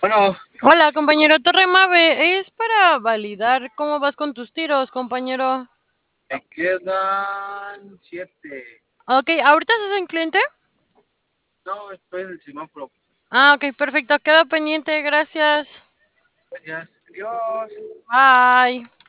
Bueno, Hola, compañero Torre Mave. Es para validar cómo vas con tus tiros, compañero. me quedan 7. Ok, ¿ahorita estás en cliente? No, estoy en el semáforo. Ah, ok, perfecto. Queda pendiente, gracias. Gracias. Adiós. Bye.